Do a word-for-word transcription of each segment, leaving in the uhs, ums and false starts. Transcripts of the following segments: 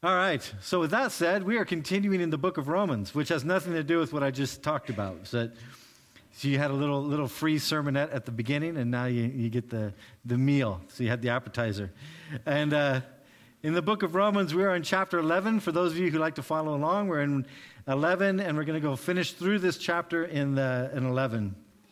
All right, so with that said, we are continuing in the book of Romans, which has nothing to do with what I just talked about. So, so you had a little little free sermonette at the beginning, and now you, you get the, the meal. So you had the appetizer. And uh, in the book of Romans, we are in chapter eleven. For those of you who like to follow along, we're in eleven, and we're going to go finish through this chapter in, the, in eleven.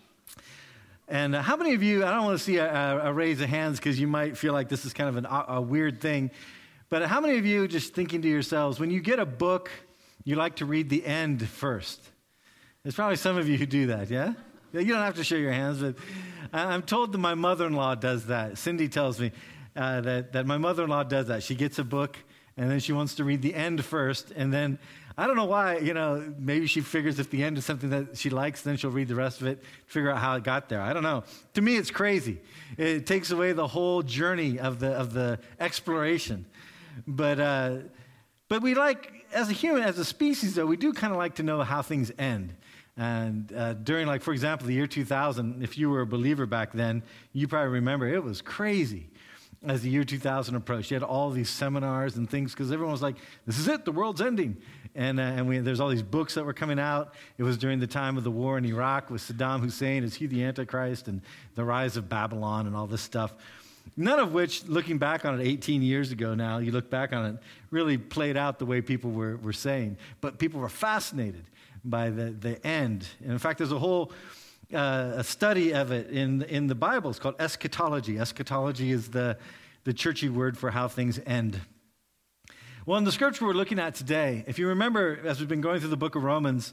And uh, how many of you, I don't want to see a, a raise of hands because you might feel like this is kind of an, a weird thing, but how many of you just thinking to yourselves, when you get a book, you like to read the end first? There's probably some of you who do that, yeah? You don't have to show your hands, but I'm told that my mother-in-law does that. Cindy tells me uh, that, that my mother-in-law does that. She gets a book, and then she wants to read the end first, and then, I don't know why, you know, maybe she figures if the end is something that she likes, then she'll read the rest of it, figure out how it got there. I don't know. To me, it's crazy. It takes away the whole journey of the of the exploration. But uh, but we like, as a human, as a species, though, we do kind of like to know how things end. And uh, during, like, for example, the year two thousand, if you were a believer back then, you probably remember it was crazy as the year two thousand approached. You had all these seminars and things because everyone was like, this is it, the world's ending. And, uh, and we, there's all these books that were coming out. It was during the time of the war in Iraq with Saddam Hussein. Is he the Antichrist? And the rise of Babylon and all this stuff. None of which, looking back on it eighteen years ago now, you look back on it, really played out the way people were, were saying. But people were fascinated by the, the end. And in fact, there's a whole uh, a study of it in, in the Bible. It's called eschatology. Eschatology is the, the churchy word for how things end. Well, in the scripture we're looking at today, if you remember, as we've been going through the book of Romans,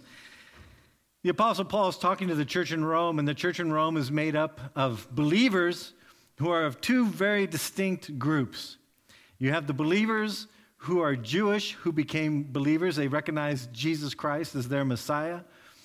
the Apostle Paul is talking to the church in Rome, and the church in Rome is made up of believers who are of two very distinct groups. You have the believers who are Jewish, who became believers. They recognized Jesus Christ as their Messiah.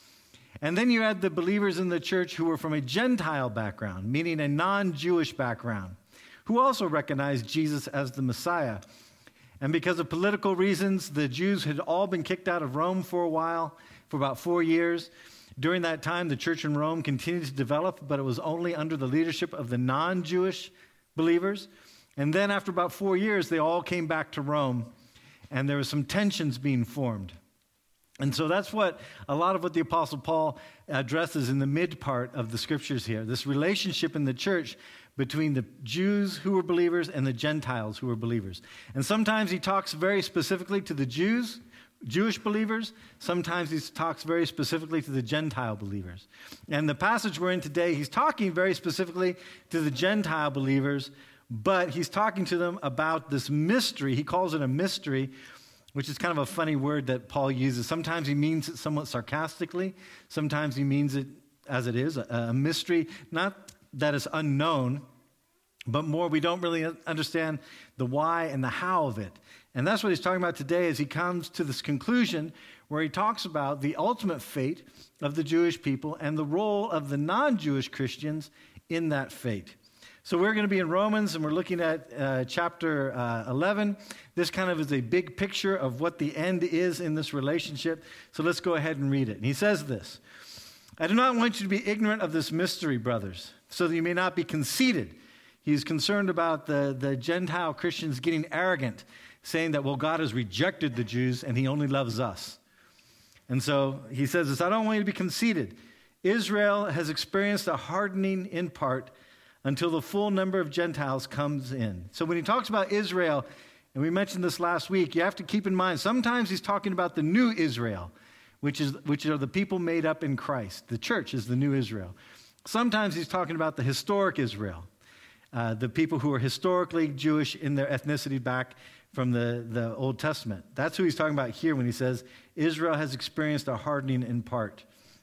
And then you had the believers in the church who were from a Gentile background, meaning a non-Jewish background, who also recognized Jesus as the Messiah. And because of political reasons, the Jews had all been kicked out of Rome for a while, for about four years. During that time, the church in Rome continued to develop, but it was only under the leadership of the non-Jewish believers. And then after about four years, they all came back to Rome, and there were some tensions being formed. And so that's what a lot of what the Apostle Paul addresses in the mid part of the scriptures here, this relationship in the church between the Jews who were believers and the Gentiles who were believers. And sometimes he talks very specifically to the Jews, Jewish believers. Sometimes he talks very specifically to the Gentile believers. And the passage we're in today, he's talking very specifically to the Gentile believers, but he's talking to them about this mystery. He calls it a mystery, which is kind of a funny word that Paul uses. Sometimes he means it somewhat sarcastically. Sometimes he means it as it is, a, a mystery, not that is unknown, but more we don't really understand the why and the how of it. And that's what he's talking about today as he comes to this conclusion where he talks about the ultimate fate of the Jewish people and the role of the non-Jewish Christians in that fate. So we're going to be in Romans, and we're looking at uh, chapter uh, eleven. This kind of is a big picture of what the end is in this relationship. So let's go ahead and read it. And he says this, I do not want you to be ignorant of this mystery, brothers, so that you may not be conceited. He's concerned about the, the Gentile Christians getting arrogant, saying that, well, God has rejected the Jews and he only loves us. And so he says this, I don't want you to be conceited. Israel has experienced a hardening in part until the full number of Gentiles comes in. So when he talks about Israel, and we mentioned this last week, you have to keep in mind, sometimes he's talking about the new Israel, which is which are the people made up in Christ. The church is the new Israel. Sometimes he's talking about the historic Israel, uh, the people who are historically Jewish in their ethnicity back from the, the Old Testament. That's who he's talking about here when he says, Israel has experienced a hardening in part.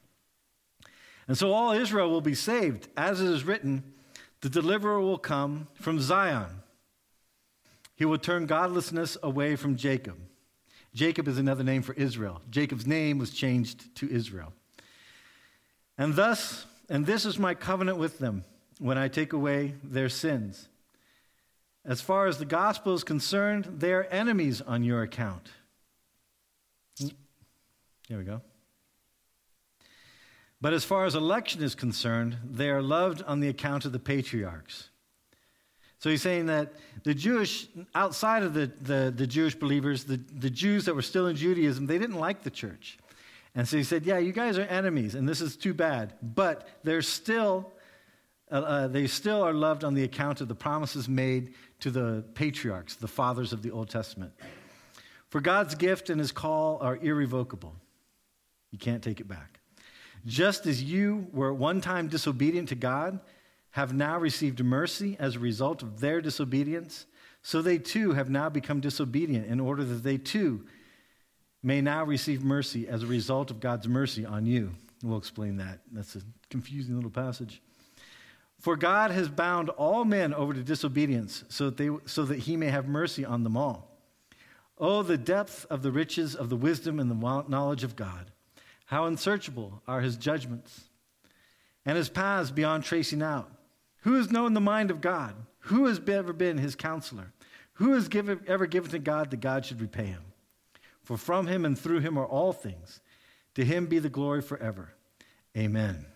And so all Israel will be saved. As it is written, the deliverer will come from Zion. He will turn godlessness away from Jacob. Jacob is another name for Israel. Jacob's name was changed to Israel. And thus, and this is my covenant with them when I take away their sins. As far as the gospel is concerned, they are enemies on your account. Here we go. But as far as election is concerned, they are loved on the account of the patriarchs. So he's saying that the Jewish, outside of the, the, the Jewish believers, the, the Jews that were still in Judaism, they didn't like the church. And so he said, yeah, you guys are enemies, and this is too bad. But they're still, uh, uh, they still are loved on the account of the promises made to the patriarchs, the fathers of the Old Testament. For God's gift and his call are irrevocable. You can't take it back. Just as you were at one time disobedient to God, have now received mercy as a result of their disobedience, so they too have now become disobedient in order that they too may now receive mercy as a result of God's mercy on you. We'll explain that. That's a confusing little passage. For God has bound all men over to disobedience so that, they, so that he may have mercy on them all. Oh, the depth of the riches of the wisdom and the knowledge of God. How unsearchable are his judgments and his paths beyond tracing out. Who has known the mind of God? Who has ever been his counselor? Who has given, ever given to God that God should repay him? For from him and through him are all things. To him be the glory forever. Amen.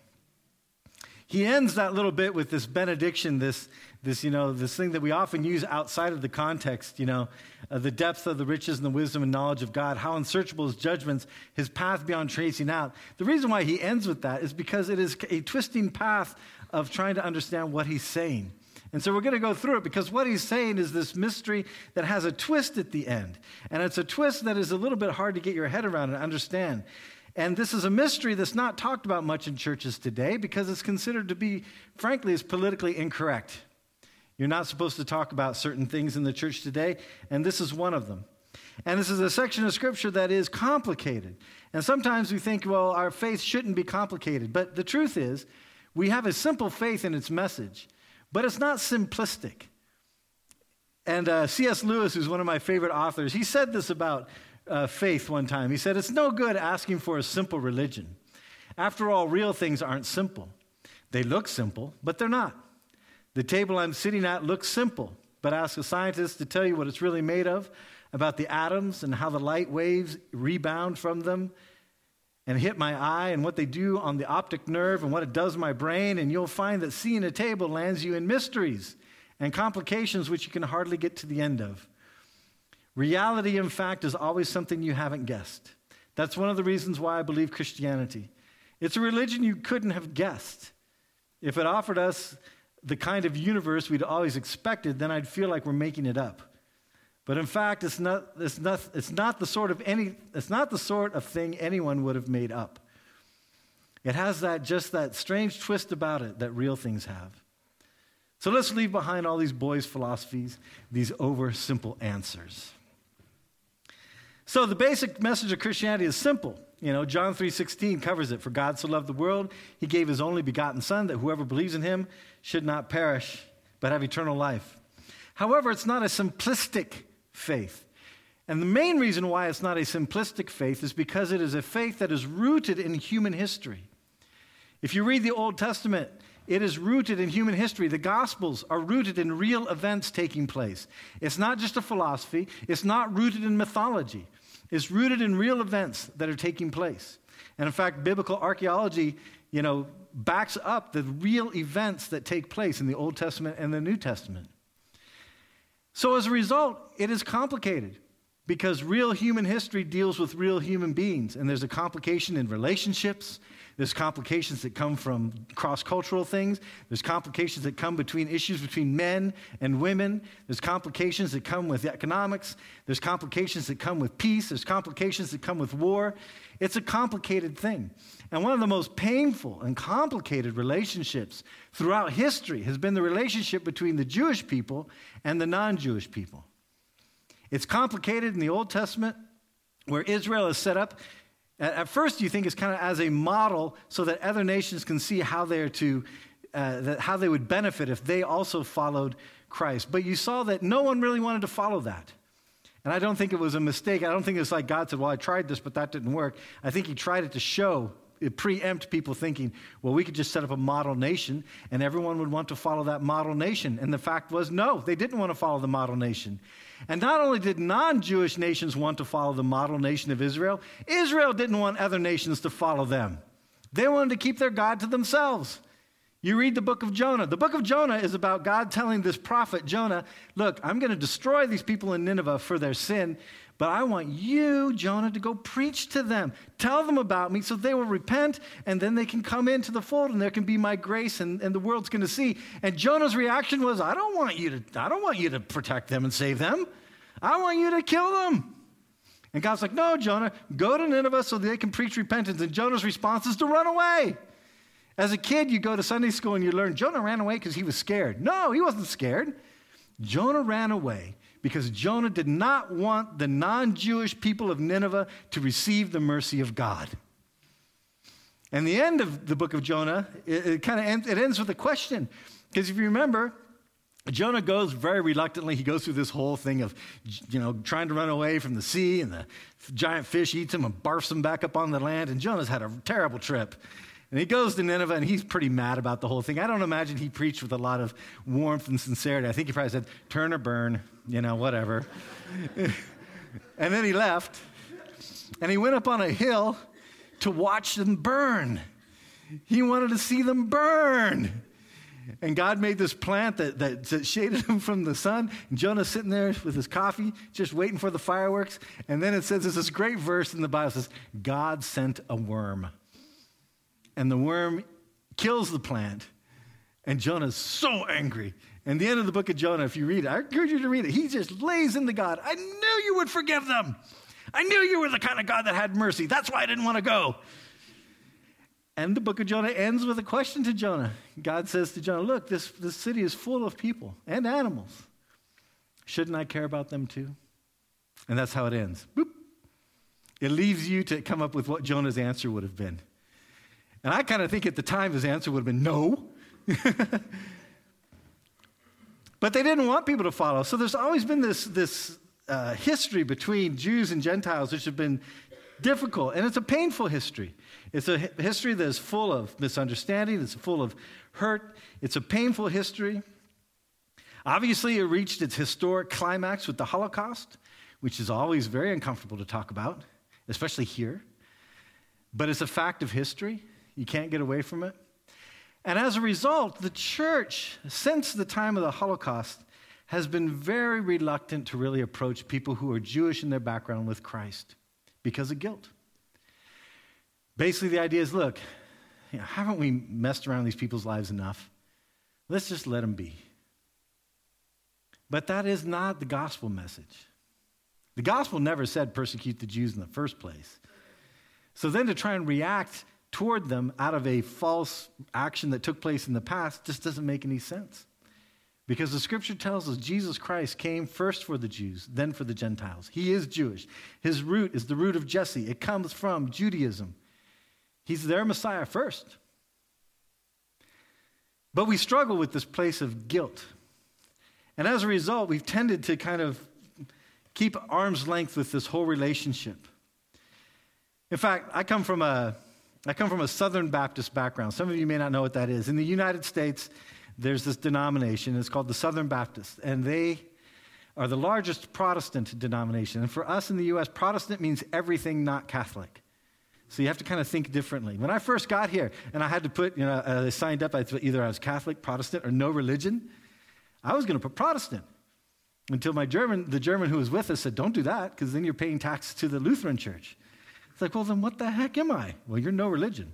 He ends that little bit with this benediction, this, this, you know, this thing that we often use outside of the context, you know, uh, the depth of the riches and the wisdom and knowledge of God, how unsearchable his judgments, his path beyond tracing out. The reason why he ends with that is because it is a twisting path of trying to understand what he's saying. And so we're going to go through it because what he's saying is this mystery that has a twist at the end. And it's a twist that is a little bit hard to get your head around and understand. And this is a mystery that's not talked about much in churches today because it's considered to be, frankly, is politically incorrect. You're not supposed to talk about certain things in the church today, and this is one of them. And this is a section of Scripture that is complicated. And sometimes we think, well, our faith shouldn't be complicated. But the truth is, we have a simple faith in its message, but it's not simplistic. And uh, C S Lewis, who's one of my favorite authors, he said this about Uh, faith one time. He said, it's no good asking for a simple religion. After all, real things aren't simple. They look simple, but they're not. The table I'm sitting at looks simple, but ask a scientist to tell you what it's really made of, about the atoms and how the light waves rebound from them and hit my eye and what they do on the optic nerve and what it does to my brain, and you'll find that seeing a table lands you in mysteries and complications which you can hardly get to the end of. Reality, in fact, is always something you haven't guessed. That's one of the reasons why I believe Christianity. It's a religion you couldn't have guessed. If it offered us the kind of universe we'd always expected, then I'd feel like we're making it up. But in fact, it's not, it's not, it's not the sort of any, it's not the sort of thing anyone would have made up. It has that just that strange twist about it that real things have. So let's leave behind all these boys' philosophies, these over-simple answers. So the basic message of Christianity is simple. You know, John three sixteen covers it. For God so loved the world, he gave his only begotten Son, that whoever believes in him should not perish, but have eternal life. However, it's not a simplistic faith. And the main reason why it's not a simplistic faith is because it is a faith that is rooted in human history. If you read the Old Testament, it is rooted in human history. The Gospels are rooted in real events taking place. It's not just a philosophy. It's not rooted in mythology. It's rooted in real events that are taking place. And in fact, biblical archaeology, you know, backs up the real events that take place in the Old Testament and the New Testament. So as a result, it is complicated because real human history deals with real human beings. And there's a complication in relationships. There's complications that come from cross-cultural things. There's complications that come between issues between men and women. There's complications that come with economics. There's complications that come with peace. There's complications that come with war. It's a complicated thing. And one of the most painful and complicated relationships throughout history has been the relationship between the Jewish people and the non-Jewish people. It's complicated in the Old Testament, where Israel is set up. At first, you think it's kind of as a model so that other nations can see how they are to, uh, that how they would benefit if they also followed Christ. But you saw that no one really wanted to follow that. And I don't think it was a mistake. I don't think it's like God said, well, I tried this, but that didn't work. I think he tried it to show, it preempt people thinking, well, we could just set up a model nation and everyone would want to follow that model nation. And the fact was, no, they didn't want to follow the model nation. And not only did non-Jewish nations want to follow the model nation of Israel, Israel didn't want other nations to follow them. They wanted to keep their God to themselves. You read the book of Jonah. The book of Jonah is about God telling this prophet, Jonah, look, I'm going to destroy these people in Nineveh for their sin, but I want you, Jonah, to go preach to them. Tell them about me so they will repent, and then they can come into the fold, and there can be my grace, and, and the world's going to see. And Jonah's reaction was, I don't want you to, I don't want you to protect them and save them. I want you to kill them. And God's like, no, Jonah, go to Nineveh so they can preach repentance. And Jonah's response is to run away. As a kid, you go to Sunday school and you learn Jonah ran away because he was scared. No, he wasn't scared. Jonah ran away because Jonah did not want the non-Jewish people of Nineveh to receive the mercy of God. And the end of the book of Jonah, it, it kind of ends, it ends with a question. Because if you remember, Jonah goes very reluctantly. He goes through this whole thing of, you know, trying to run away from the sea, and the giant fish eats him and barfs him back up on the land. And Jonah's had a terrible trip. And he goes to Nineveh, and he's pretty mad about the whole thing. I don't imagine he preached with a lot of warmth and sincerity. I think he probably said, turn or burn, you know, whatever. And then he left, and he went up on a hill to watch them burn. He wanted to see them burn. And God made this plant that, that, that shaded him from the sun. And Jonah's sitting there with his coffee, just waiting for the fireworks. And then it says, there's this great verse in the Bible that says, God sent a worm. And the worm kills the plant. And Jonah's so angry. And the end of the book of Jonah, if you read it, I encourage you to read it. He just lays into God. I knew you would forgive them. I knew you were the kind of God that had mercy. That's why I didn't want to go. And the book of Jonah ends with a question to Jonah. God says to Jonah, look, this, this city is full of people and animals. Shouldn't I care about them too? And that's how it ends. Boop. It leaves you to come up with what Jonah's answer would have been. And I kind of think at the time his answer would have been no. But they didn't want people to follow. So there's always been this, this uh, history between Jews and Gentiles which have been difficult. And it's a painful history. It's a history that is full of misunderstanding. It's full of hurt. It's a painful history. Obviously, it reached its historic climax with the Holocaust, which is always very uncomfortable to talk about, especially here. But it's a fact of history. You can't get away from it. And as a result, the church, since the time of the Holocaust, has been very reluctant to really approach people who are Jewish in their background with Christ because of guilt. Basically, the idea is, look, you know, haven't we messed around these people's lives enough? Let's just let them be. But that is not the gospel message. The gospel never said persecute the Jews in the first place. So then to try and react toward them out of a false action that took place in the past just doesn't make any sense. Because the scripture tells us Jesus Christ came first for the Jews, then for the Gentiles. He is Jewish. His root is the root of Jesse. It comes from Judaism. He's their Messiah first. But we struggle with this place of guilt. And as a result, we've tended to kind of keep arm's length with this whole relationship. In fact, I come from a I come from a Southern Baptist background. Some of you may not know what that is. In the United States, there's this denomination. It's called the Southern Baptists, and they are the largest Protestant denomination. And for us in the U S, Protestant means everything not Catholic. So you have to kind of think differently. When I first got here, and I had to put, you know, uh, I signed up, I thought either I was Catholic, Protestant, or no religion, I was going to put Protestant. Until my German, the German who was with us said, don't do that, because then you're paying taxes to the Lutheran church. It's like, well, then what the heck am I? Well, you're no religion.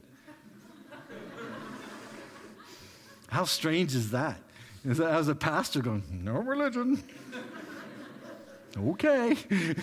How strange is that? Is that as a pastor going, no religion. Okay.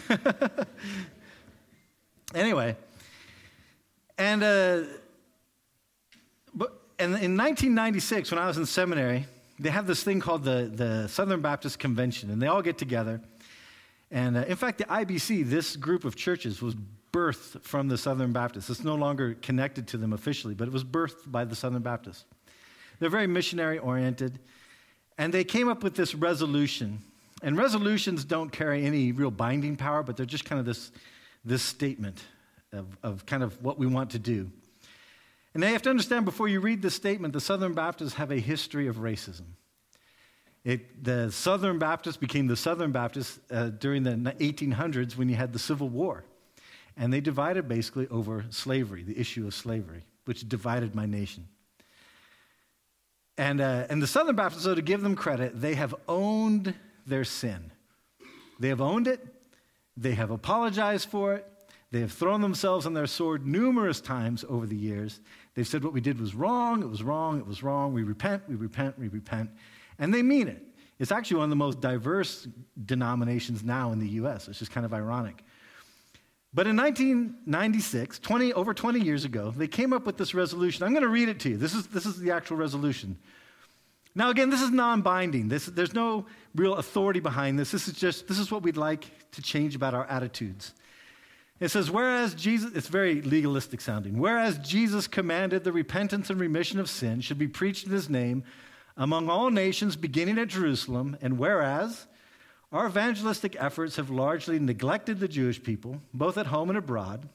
Anyway, and uh, but and in nineteen ninety-six, when I was in seminary, they have this thing called the, the Southern Baptist Convention, and they all get together. And uh, in fact, the I B C, this group of churches, was birthed from the Southern Baptists. It's no longer connected to them officially, but it was birthed by the Southern Baptists. They're very missionary-oriented, and they came up with this resolution. And resolutions don't carry any real binding power, but they're just kind of this, this statement of, of kind of what we want to do. And now you have to understand, before you read this statement, the Southern Baptists have a history of racism. It, the Southern Baptists became the Southern Baptists uh, during the eighteen hundreds when you had the Civil War. And they divided basically over slavery, the issue of slavery, which divided my nation. And, uh, and the Southern Baptists, though, to give them credit, they have owned their sin. They have owned it. They have apologized for it. They have thrown themselves on their sword numerous times over the years. They've said what we did was wrong, it was wrong, it was wrong. We repent, we repent, we repent. And they mean it. It's actually one of the most diverse denominations now in the U S. It's just kind of ironic. But in nineteen ninety-six, twenty, over twenty years ago, they came up with this resolution. I'm going to read it to you. This is, this is the actual resolution. Now, again, this is non-binding. This, there's no real authority behind this. This is just, this is what we'd like to change about our attitudes. It says, whereas Jesus, it's very legalistic sounding, whereas Jesus commanded the repentance and remission of sin should be preached in his name among all nations beginning at Jerusalem, and whereas our evangelistic efforts have largely neglected the Jewish people, both at home and abroad,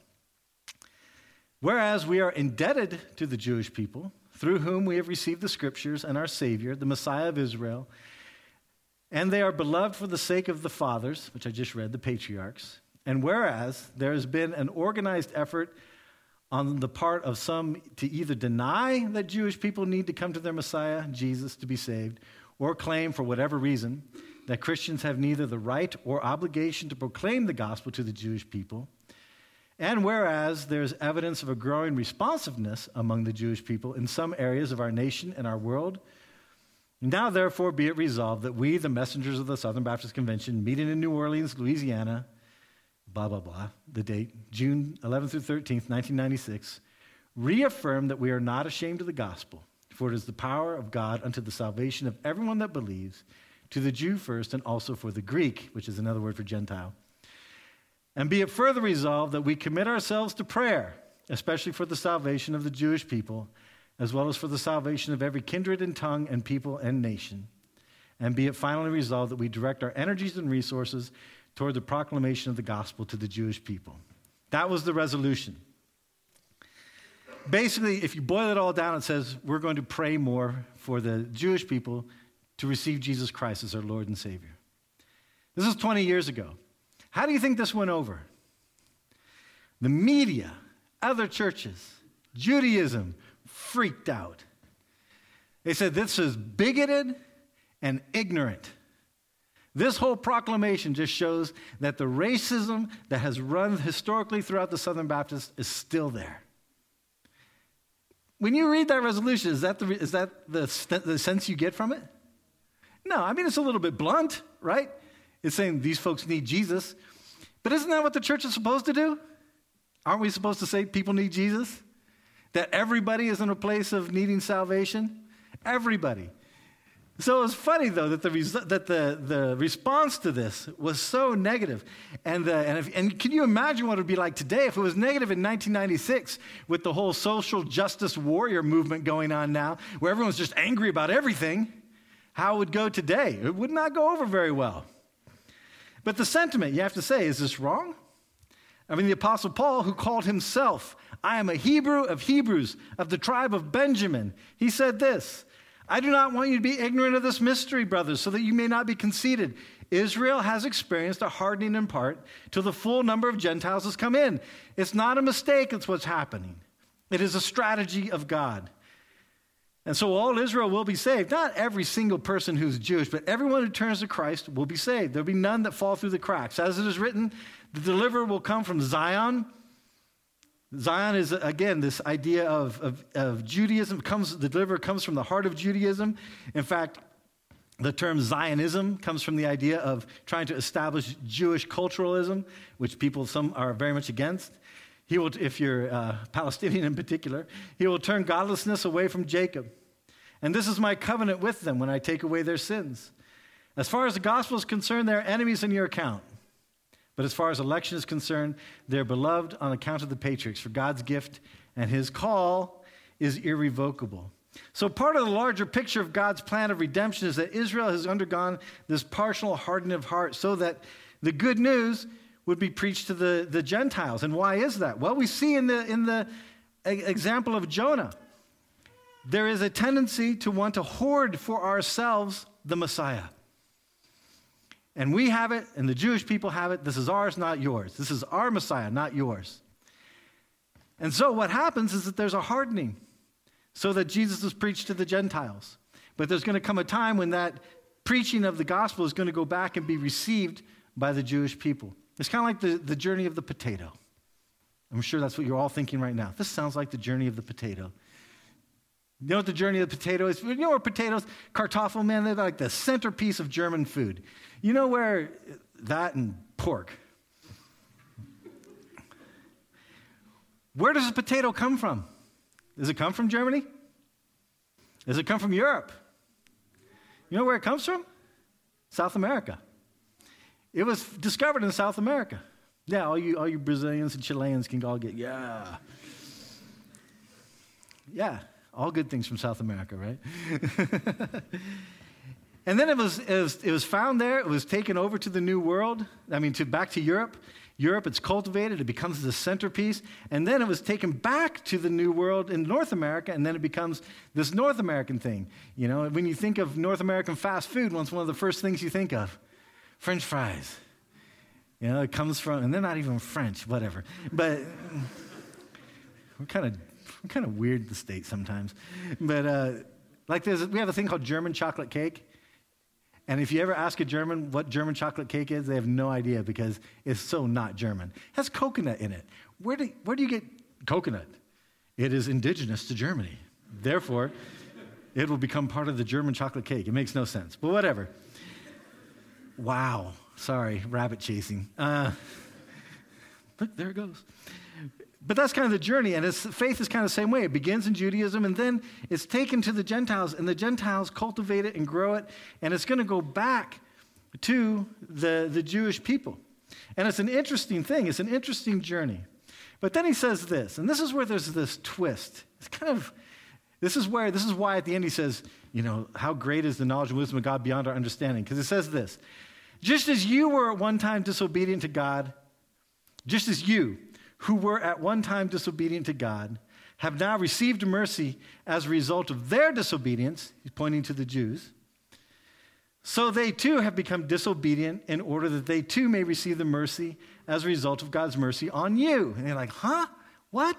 whereas we are indebted to the Jewish people, through whom we have received the scriptures and our Savior, the Messiah of Israel, and they are beloved for the sake of the fathers, which I just read, the patriarchs, and whereas there has been an organized effort on the part of some to either deny that Jewish people need to come to their Messiah, Jesus, to be saved, or claim for whatever reason that Christians have neither the right or obligation to proclaim the gospel to the Jewish people, and whereas there's evidence of a growing responsiveness among the Jewish people in some areas of our nation and our world, now therefore be it resolved that we, the messengers of the Southern Baptist Convention, meeting in New Orleans, Louisiana, blah, blah, blah, the date, June eleventh through thirteenth, nineteen ninety-six, reaffirm that we are not ashamed of the gospel, for it is the power of God unto the salvation of everyone that believes, to the Jew first and also for the Greek, which is another word for Gentile. And be it further resolved that we commit ourselves to prayer, especially for the salvation of the Jewish people, as well as for the salvation of every kindred and tongue and people and nation. And be it finally resolved that we direct our energies and resources toward the proclamation of the gospel to the Jewish people. That was the resolution. Basically, if you boil it all down, it says we're going to pray more for the Jewish people to receive Jesus Christ as our Lord and Savior. This is twenty years ago. How do you think this went over? The media, other churches, Judaism freaked out. They said this is bigoted and ignorant. This whole proclamation just shows that the racism that has run historically throughout the Southern Baptists is still there. When you read that resolution, is that the, is that the, the sense you get from it? No, I mean, it's a little bit blunt, right? It's saying these folks need Jesus. But isn't that what the church is supposed to do? Aren't we supposed to say people need Jesus? That everybody is in a place of needing salvation? Everybody. So it was funny, though, that the res- that the, the response to this was so negative. And, uh, and, if, and can you imagine what it would be like today if it was negative in nineteen ninety-six with the whole social justice warrior movement going on now, where everyone's just angry about everything? How it would go today? It would not go over very well. But the sentiment, you have to say, is this wrong? I mean, the Apostle Paul, who called himself, I am a Hebrew of Hebrews, of the tribe of Benjamin, he said this, I do not want you to be ignorant of this mystery, brothers, so that you may not be conceited. Israel has experienced a hardening in part till the full number of Gentiles has come in. It's not a mistake, it's what's happening. It is a strategy of God. And so all Israel will be saved. Not every single person who's Jewish, but everyone who turns to Christ will be saved. There'll be none that fall through the cracks. As it is written, the deliverer will come from Zion. Zion is, again, this idea of, of, of Judaism. Comes, the deliverer comes from the heart of Judaism. In fact, the term Zionism comes from the idea of trying to establish Jewish culturalism, which people, some are very much against. He will, if you're uh, Palestinian in particular, he will turn godlessness away from Jacob. And this is my covenant with them when I take away their sins. As far as the gospel is concerned, they're enemies in your account. But as far as election is concerned, they're beloved on account of the patriarchs, for God's gift and his call is irrevocable. So part of the larger picture of God's plan of redemption is that Israel has undergone this partial hardening of heart so that the good news would be preached to the, the Gentiles. And why is that? Well, we see in the, in the example of Jonah, there is a tendency to want to hoard for ourselves the Messiah. And we have it, and the Jewish people have it. This is ours, not yours. This is our Messiah, not yours. And so what happens is that there's a hardening so that Jesus is preached to the Gentiles. But there's going to come a time when that preaching of the gospel is going to go back and be received by the Jewish people. It's kind of like the, the journey of the potato. I'm sure that's what you're all thinking right now. This sounds like the journey of the potato. You know what the journey of the potato is? You know where potatoes, Kartoffel, man, they're like the centerpiece of German food. You know where that and pork. Where does a potato come from? Does it come from Germany? Does it come from Europe? You know where it comes from? South America. It was discovered in South America. Yeah, all you, all you Brazilians and Chileans can all get, yeah. Yeah, all good things from South America, right? And then it was, it was it was found there. It was taken over to the New World. I mean, to back to Europe. Europe, it's cultivated. It becomes the centerpiece. And then it was taken back to the New World in North America, and then it becomes this North American thing. You know, when you think of North American fast food, what's one of the first things you think of? French fries. You know, it comes from, and they're not even French, whatever. But we're kind of we're kind of weird, the States sometimes. But uh, like there's, we have a thing called German chocolate cake. And if you ever ask a German what German chocolate cake is, they have no idea because it's so not German. It has coconut in it. Where do, where do you get coconut? It is indigenous to Germany. Therefore, it will become part of the German chocolate cake. It makes no sense, but whatever. Wow. Sorry, rabbit chasing. Uh, look, there it goes. But that's kind of the journey, and it's, faith is kind of the same way. It begins in Judaism, and then it's taken to the Gentiles, and the Gentiles cultivate it and grow it, and it's going to go back to the, the Jewish people. And it's an interesting thing. It's an interesting journey. But then he says this, and this is where there's this twist. It's kind of, this is where, this is why at the end he says, you know, how great is the knowledge and wisdom of God beyond our understanding? Because it says this, just as you were at one time disobedient to God, just as you, who were at one time disobedient to God, have now received mercy as a result of their disobedience, he's pointing to the Jews, so they too have become disobedient in order that they too may receive the mercy as a result of God's mercy on you. And you're like, huh? What?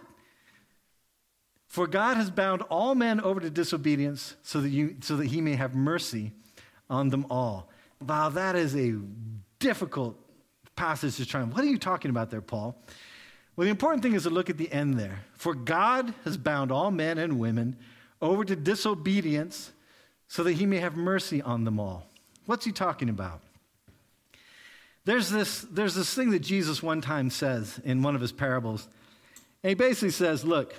For God has bound all men over to disobedience so that you, so that he may have mercy on them all. Wow, that is a difficult passage to try. What are you talking about there, Paul? Well, the important thing is to look at the end there. For God has bound all men and women over to disobedience so that he may have mercy on them all. What's he talking about? There's this, there's this thing that Jesus one time says in one of his parables. And he basically says, look,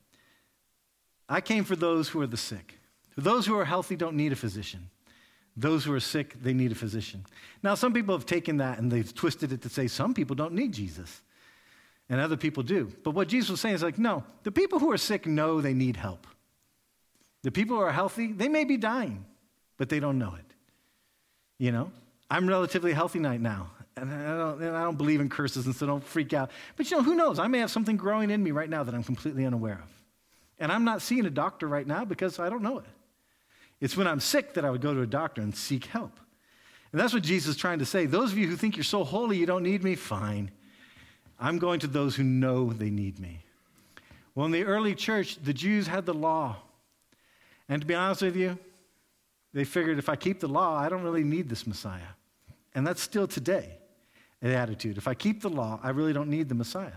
I came for those who are the sick. Those who are healthy don't need a physician. Those who are sick, they need a physician. Now, some people have taken that and they've twisted it to say some people don't need Jesus. And other people do. But what Jesus was saying is like, no, the people who are sick know they need help. The people who are healthy, they may be dying, but they don't know it. You know, I'm relatively healthy right now, and I don't, and I don't believe in curses, and so don't freak out. But you know, who knows? I may have something growing in me right now that I'm completely unaware of. And I'm not seeing a doctor right now because I don't know it. It's when I'm sick that I would go to a doctor and seek help. And that's what Jesus is trying to say. Those of you who think you're so holy you don't need me, fine. I'm going to those who know they need me. Well, in the early church, the Jews had the law. And to be honest with you, they figured if I keep the law, I don't really need this Messiah. And that's still today the attitude. If I keep the law, I really don't need the Messiah.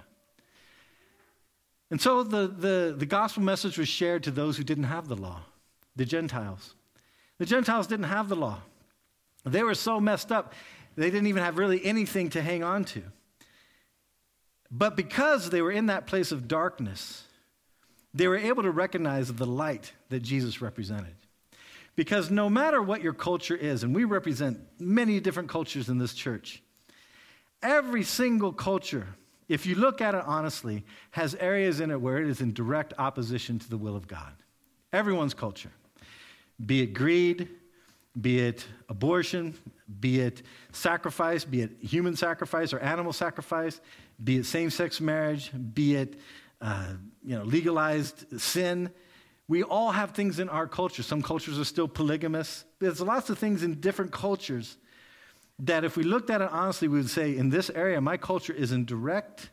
And so the, the, the gospel message was shared to those who didn't have the law, the Gentiles. The Gentiles didn't have the law. They were so messed up, they didn't even have really anything to hang on to. But because they were in that place of darkness, they were able to recognize the light that Jesus represented. Because no matter what your culture is, and we represent many different cultures in this church, every single culture, if you look at it honestly, has areas in it where it is in direct opposition to the will of God. Everyone's culture. Be it greed, be it abortion, be it sacrifice, be it human sacrifice or animal sacrifice, be it same-sex marriage, be it uh, you know, legalized sin. We all have things in our culture. Some cultures are still polygamous. There's lots of things in different cultures that if we looked at it honestly, we would say, in this area, my culture is in direct,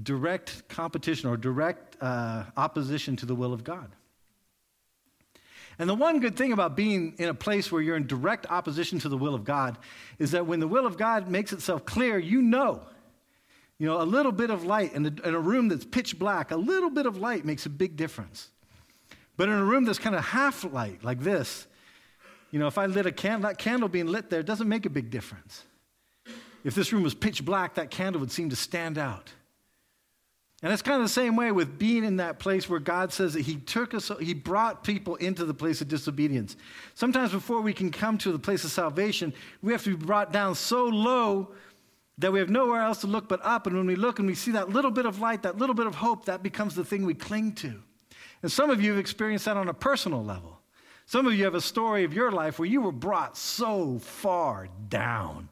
direct competition or direct uh, opposition to the will of God. And the one good thing about being in a place where you're in direct opposition to the will of God is that when the will of God makes itself clear, you know. You know, a little bit of light in a, in a room that's pitch black, a little bit of light makes a big difference. But in a room that's kind of half light, like this, you know, if I lit a candle, that candle being lit there doesn't make a big difference. If this room was pitch black, that candle would seem to stand out. And it's kind of the same way with being in that place where God says that he took us, he brought people into the place of disobedience. Sometimes before we can come to the place of salvation, we have to be brought down so low that we have nowhere else to look but up. And when we look and we see that little bit of light, that little bit of hope, that becomes the thing we cling to. And some of you have experienced that on a personal level. Some of you have a story of your life where you were brought so far down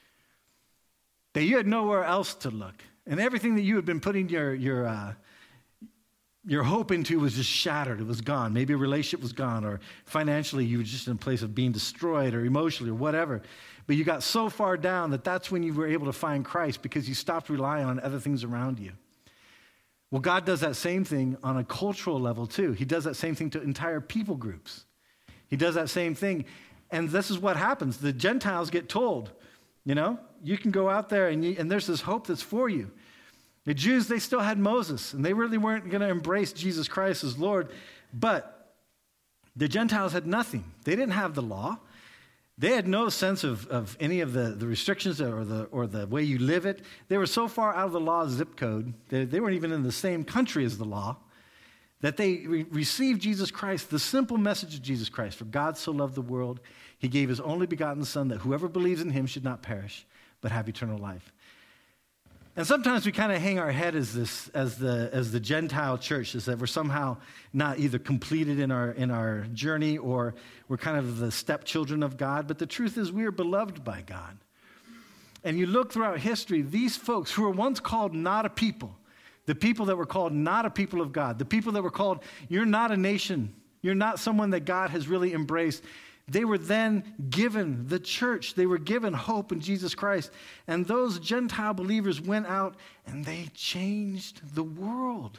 that you had nowhere else to look. And everything that you had been putting your, your, uh, your hope into was just shattered. It was gone. Maybe a relationship was gone, or financially you were just in a place of being destroyed, or emotionally, or whatever. But you got so far down that that's when you were able to find Christ, because you stopped relying on other things around you. Well, God does that same thing on a cultural level too. He does that same thing to entire people groups. He does that same thing. And this is what happens. The Gentiles get told, you know, you can go out there and, you, and there's this hope that's for you. The Jews, they still had Moses, and they really weren't going to embrace Jesus Christ as Lord. But the Gentiles had nothing. They didn't have the law. They had no sense of, of any of the, the restrictions or the or the way you live it. They were so far out of the law's zip code, they, they weren't even in the same country as the law, that they re- received Jesus Christ, the simple message of Jesus Christ. For God so loved the world, he gave his only begotten Son, that whoever believes in him should not perish, but have eternal life. And sometimes we kind of hang our head as this, as the as the Gentile church, is that we're somehow not either completed in our in our journey, or we're kind of the stepchildren of God. But the truth is, we are beloved by God. And you look throughout history, these folks who were once called not a people, the people that were called not a people of God, the people that were called, you're not a nation, you're not someone that God has really embraced. They were then given the church. They were given hope in Jesus Christ. And those Gentile believers went out and they changed the world.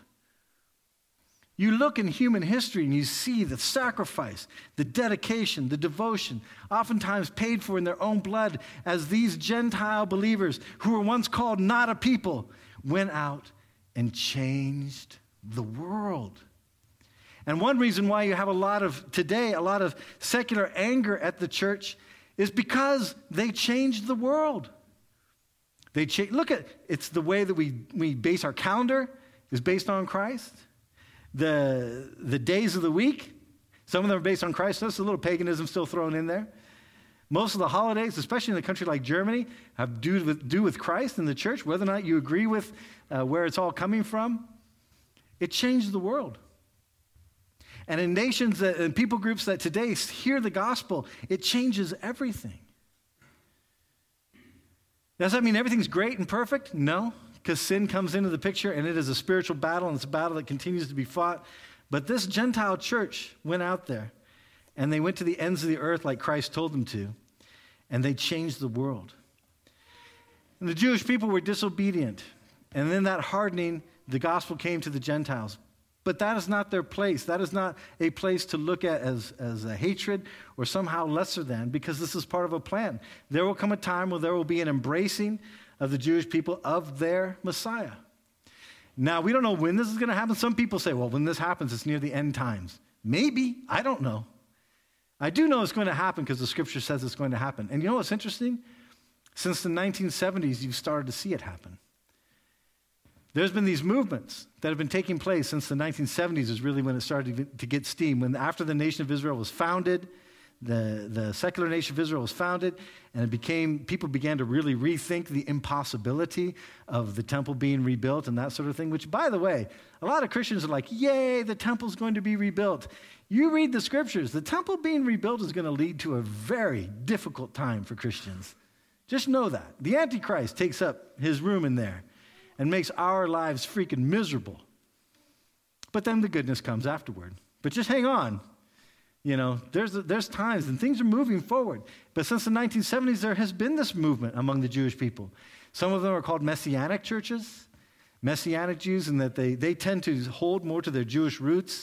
You look in human history and you see the sacrifice, the dedication, the devotion, oftentimes paid for in their own blood, as these Gentile believers who were once called not a people went out and changed the world. And one reason why you have a lot of, today, a lot of secular anger at the church is because they changed the world. They cha- Look at, it's the way that we, we base our calendar is based on Christ. The, the days of the week, some of them are based on Christ. There's a little paganism still thrown in there. Most of the holidays, especially in a country like Germany, have to do with, do with Christ and the church, whether or not you agree with uh, where it's all coming from. It changed the world. And in nations that, and people groups that today hear the gospel, it changes everything. Does that mean everything's great and perfect? No, because sin comes into the picture, and it is a spiritual battle, and it's a battle that continues to be fought. But this Gentile church went out there, and they went to the ends of the earth like Christ told them to, and they changed the world. And the Jewish people were disobedient, and in that hardening, the gospel came to the Gentiles. But that is not their place. That is not a place to look at as, as a hatred or somehow lesser than, because this is part of a plan. There will come a time where there will be an embracing of the Jewish people of their Messiah. Now, we don't know when this is going to happen. Some people say, well, when this happens, it's near the end times. Maybe. I don't know. I do know it's going to happen because the scripture says it's going to happen. And you know what's interesting? Since the nineteen seventies, you've started to see it happen. There's been these movements that have been taking place since the nineteen seventies is really when it started to get steam. When after the nation of Israel was founded, the, the secular nation of Israel was founded, and it became, people began to really rethink the impossibility of the temple being rebuilt and that sort of thing, which, by the way, a lot of Christians are like, yay, the temple's going to be rebuilt. You read the scriptures, the temple being rebuilt is going to lead to a very difficult time for Christians. Just know that. The Antichrist takes up his room in there and makes our lives freaking miserable. But then the goodness comes afterward. But just hang on. You know, there's there's times and things are moving forward. But since the nineteen seventies, there has been this movement among the Jewish people. Some of them are called Messianic churches, Messianic Jews, in that they, they tend to hold more to their Jewish roots.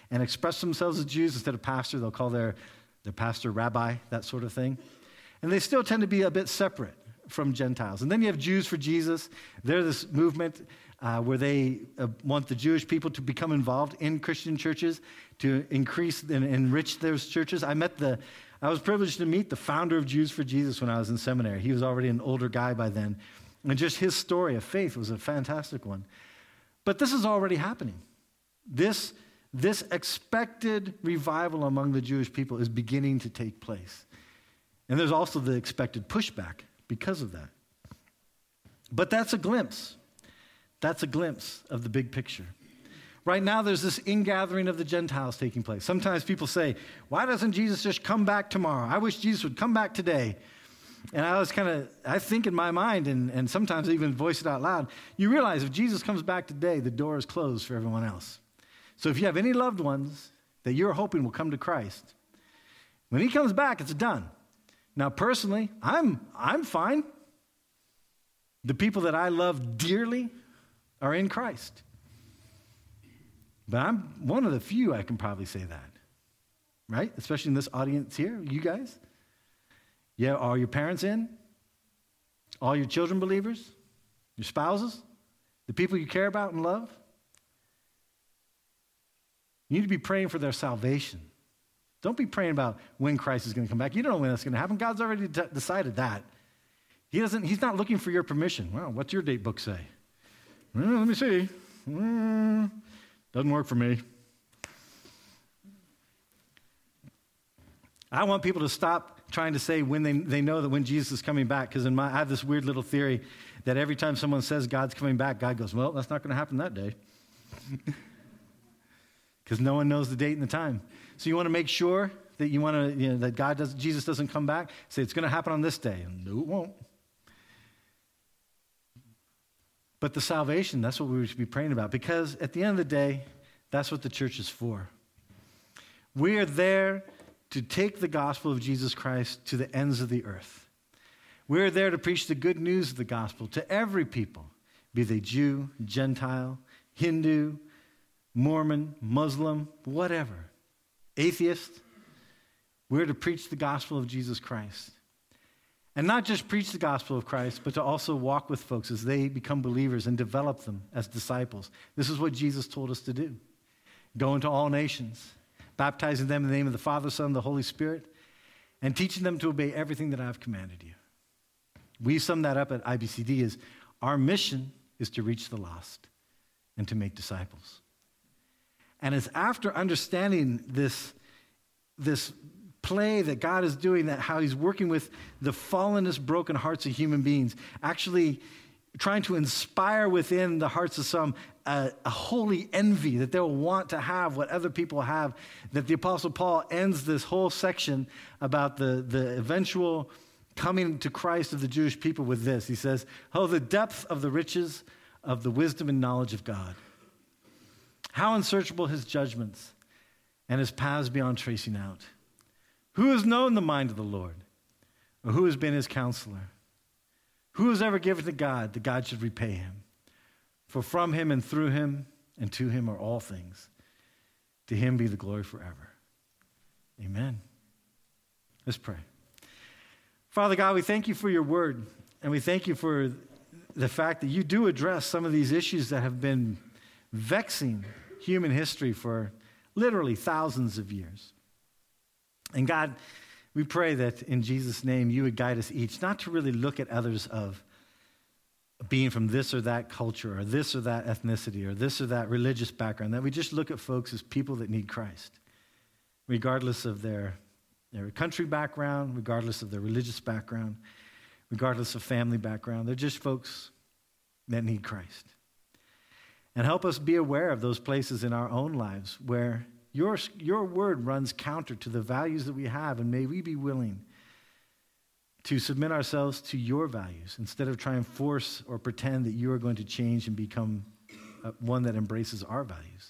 and express themselves as Jews. Instead of pastor, they'll call their, their pastor rabbi, that sort of thing. And they still tend to be a bit separate from Gentiles. And then you have Jews for Jesus. They're this movement uh, where they uh, want the Jewish people to become involved in Christian churches, to increase and enrich those churches. I met the, I was privileged to meet the founder of Jews for Jesus when I was in seminary. He was already an older guy by then. And just his story of faith was a fantastic one. But this is already happening. This, this expected revival among the Jewish people is beginning to take place. And there's also the expected pushback because of that. But that's a glimpse. That's a glimpse of the big picture. Right now, there's this ingathering of the Gentiles taking place. Sometimes people say, why doesn't Jesus just come back tomorrow? I wish Jesus would come back today. And I was kind of, I think in my mind, and, and sometimes even voice it out loud, you realize if Jesus comes back today, the door is closed for everyone else. So if you have any loved ones that you're hoping will come to Christ, when he comes back, it's done. Now, personally, I'm I'm fine. The people that I love dearly are in Christ. But I'm one of the few I can probably say that, right? Especially in this audience here, you guys. Yeah, are your parents in? All your children believers? Your spouses? The people you care about and love? You need to be praying for their salvation. Don't be praying about when Christ is going to come back. You don't know when that's going to happen. God's already d- decided that. He doesn't. He's not looking for your permission. Well, what's your date book say? Well, let me see. Mm, doesn't work for me. I want people to stop trying to say when they, they know that when Jesus is coming back, because in my I have this weird little theory that every time someone says God's coming back, God goes, well, that's not going to happen that day. Because no one knows the date and the time. So you want to make sure that you want to, you know, that God does, Jesus doesn't come back. Say it's going to happen on this day. And no, it won't. But the salvation, that's what we should be praying about. Because at the end of the day, that's what the church is for. We are there to take the gospel of Jesus Christ to the ends of the earth. We are there to preach the good news of the gospel to every people, be they Jew, Gentile, Hindu, Mormon, Muslim, whatever. Atheist. We're to preach the gospel of Jesus Christ. And not just preach the gospel of Christ, but to also walk with folks as they become believers and develop them as disciples. This is what Jesus told us to do. Go into all nations, baptizing them in the name of the Father, Son, and the Holy Spirit, and teaching them to obey everything that I've commanded you. We sum that up at I B C D as our mission is to reach the lost and to make disciples. And it's after understanding this, this play that God is doing, that how he's working with the fallenness, broken hearts of human beings, actually trying to inspire within the hearts of some uh, a holy envy that they'll want to have what other people have, that the Apostle Paul ends this whole section about the, the eventual coming to Christ of the Jewish people with this. He says, oh, the depth of the riches of the wisdom and knowledge of God. How unsearchable his judgments and his paths beyond tracing out. Who has known the mind of the Lord? Or who has been his counselor? Who has ever given to God that God should repay him? For from him and through him and to him are all things. To him be the glory forever. Amen. Let's pray. Father God, we thank you for your word, and we thank you for the fact that you do address some of these issues that have been vexing human history for literally thousands of years. And God, we pray that in Jesus' name you would guide us each, not to really look at others of being from this or that culture or this or that ethnicity or this or that religious background, that we just look at folks as people that need Christ, regardless of their, their country background, regardless of their religious background, regardless of family background. They're just folks that need Christ. And help us be aware of those places in our own lives where your, your word runs counter to the values that we have, and may we be willing to submit ourselves to your values instead of trying to force or pretend that you are going to change and become uh, one that embraces our values.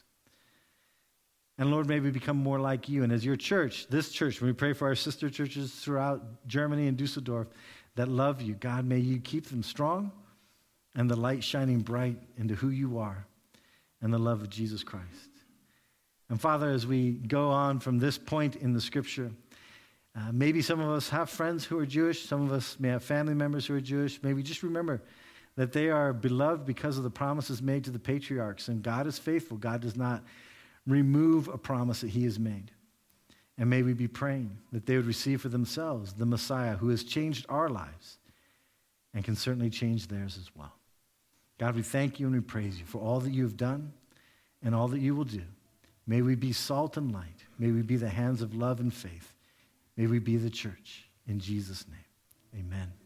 And Lord, may we become more like you. And as your church, this church, when we pray for our sister churches throughout Germany and Dusseldorf that love you, God, may you keep them strong and the light shining bright into who you are and the love of Jesus Christ. And Father, as we go on from this point in the scripture, uh, maybe some of us have friends who are Jewish. Some of us may have family members who are Jewish. Maybe just remember that they are beloved because of the promises made to the patriarchs. And God is faithful. God does not remove a promise that he has made. And may we be praying that they would receive for themselves the Messiah who has changed our lives and can certainly change theirs as well. God, we thank you and we praise you for all that you have done and all that you will do. May we be salt and light. May we be the hands of love and faith. May we be the church. In Jesus' name, amen.